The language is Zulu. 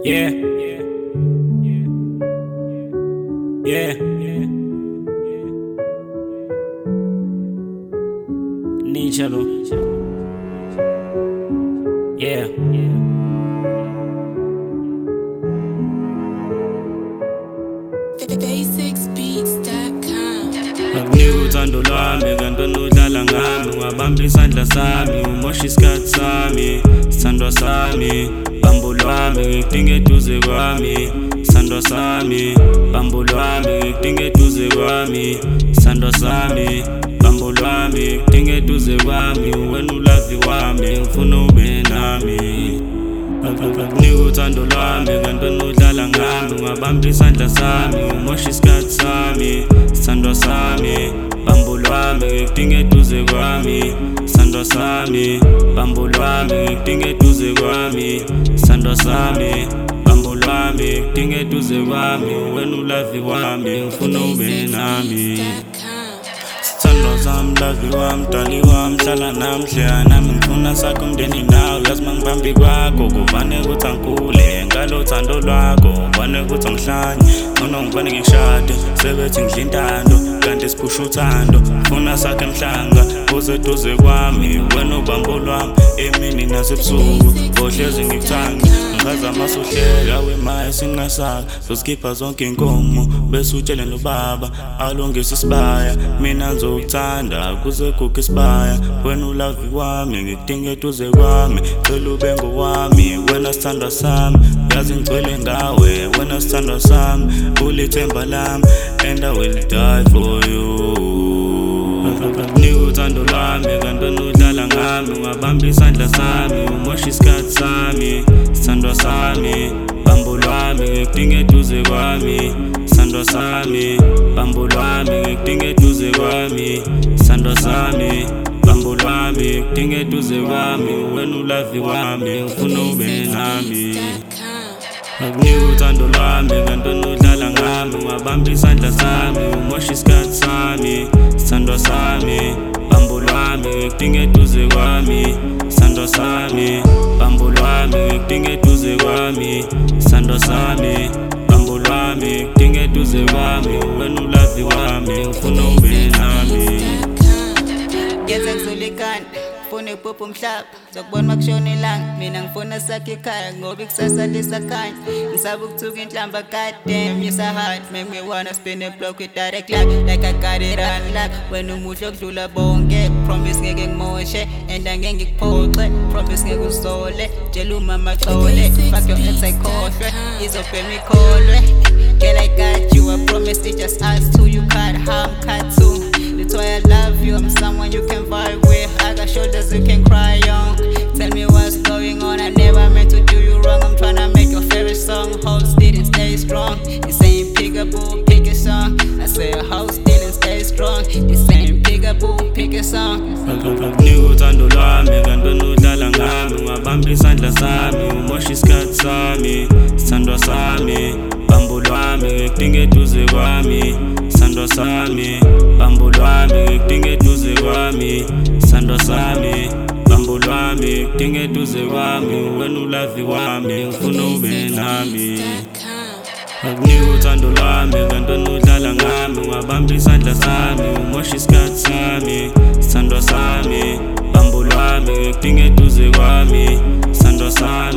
Yeah, yeah, Nichalo. Yeah, Basicsbeats.com. akunika uthando lwami kanti udlala ngami, ungabamba isandla sami, umosha isikhathi sami, sithandwa sami, bambo lwami, ngikudinga eduze kwami, sithandwa sami, bambo lwami, ngikudinga eduze kwami, sithandwa sami, bambo lwami, ngikudinga eduze kwami, wena ulavi wami, ngifuna ube nami. Akunika uthando lwami kanti udlala ngami, ungabamba isandla sami, umosha isikhathi sami, sithandwa sami, bambo lwami, ngikudinga eduze kwami, sithandwa sami, bambo lwami, ngikudinga eduze kwami, sithandwa sami, bambo lwami, ngikudinga eduze kwami, wena ulavi wami, ngifuna ube nami. Sithandwa sami, lavi wami, dali wami, hlala nami, hleka nami, ngifuna sakho umndeni nawe, yazi mangibambi kwakho, kuvane ukuthi angikhule ngalo uthando lwakho, kuvane ukuthi angihlanye, ngcono ngivane ngikushade, sebethi ngidla intando, kanti siphusha uthando, ngifuna sakho emhlanga, uze eduze kwami, wena ubambo lwami, emini nasebusuku, ngohlezi ngikuthanda, ngazama suhleka wemaye singasaka, zosikhipha zonke inkomo, bese utshele nobaba, alungise isibaya, mina ngizokuthanda, kuze guge isibaya, wena ulavi wami, ngikudinga eduze kwami, cela ube ngowami, wena sithandwa sami, yazi ngigcwele ngawe, wena sithandwa sami, ulithemba lami, and I will die for you. Akunika uthando lwami kanti udlala ngami, ungabamba isandla sami, umosha isikhathi sami, sithandwa sami, bambo lwami, ngikudinga eduze kwami, sithandwa sami, bambo lwami, ngikudinga eduze kwami, sithandwa sami, bambo lwami, ngikudinga eduze kwami, wena ulavi wami, ngifuna ube nami. Akunika uthando lwami kanti udlala ngami, ungabamba isandla sami, umosha isikhathi sami, sithandwa sami, bambo lwami, ngikudinga eduze kwami, sithandwa sami, bambo lwami, ngikudinga eduze kwami, sithandwa sami, bambo lwami, ngikudinga eduze kwami, wena ulavi wami, ngifuna ube nami. Ngeze ngizolekana ngifuna iphupho umhlaba zokubona makushona ilanga, mina ngifuna sakhe ekhaya ngoba ikusasa lisakhanya, ngisaba ukuthuka inhlamba, goddamn you're so hot, make me wanna spin a block with direct like I got it unlock, wena umuhle okudlula bonke, promise ngeke ngimoshe and angeke ngikuphoxe, promise ngeke uzole, tshela umama xole, fuck your ex ayikhohlwe, izobhema ikholwe, girl I got you, I promise it just us two, you cut how I'm cut too. That's why I love you, I'm someone you can vibe with, I got shoulders you can cry on. Tell me what's going on, I never meant to do you wrong, I'm tryna make your favorite song, hold still and stay strong. This ain't pick-a-boo, pick a song, I say hold still and stay strong. This ain't pick-a-boo, pick a song. Akunika uthando lwami kanti udlala ngami, ungabamba isandla sami, umosha isikhathi sami, sithandwa sami, bambo lwami, ngikudinga eduze kwami, sithandwa sami, bambo lwami, ngikudinga eduze kwami, sithandwa sami, bambo lwami, ngikudinga eduze kwami, wena ulavi wami, ngifuna ube nami. Akunika uthando lwami kanti udlala ngami, ungabamba isandla sami, umosha isikhathi sami, sithandwa sami, bambo lwami, ngikudinga eduze kwami, sithandwa sami.